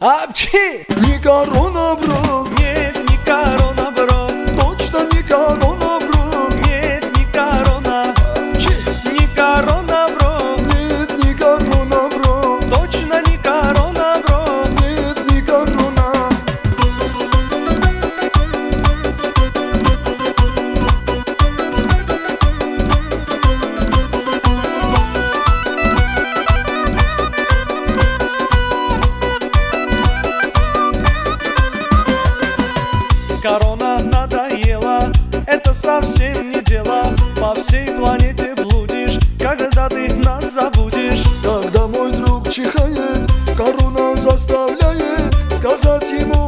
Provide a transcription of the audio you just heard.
Апчхи! Не корона, бро. Нет, не корона, бро. Точно не корона, бро. Нет, не корона. Апчхи! Не корона, бро. Нет, не корона, бро. Точно не корона, бро. Нет, не корона. Корона надоела, это совсем не дело. По всей планете блудишь, когда ты нас забудешь. Когда мой друг чихает, корона заставляет сказать ему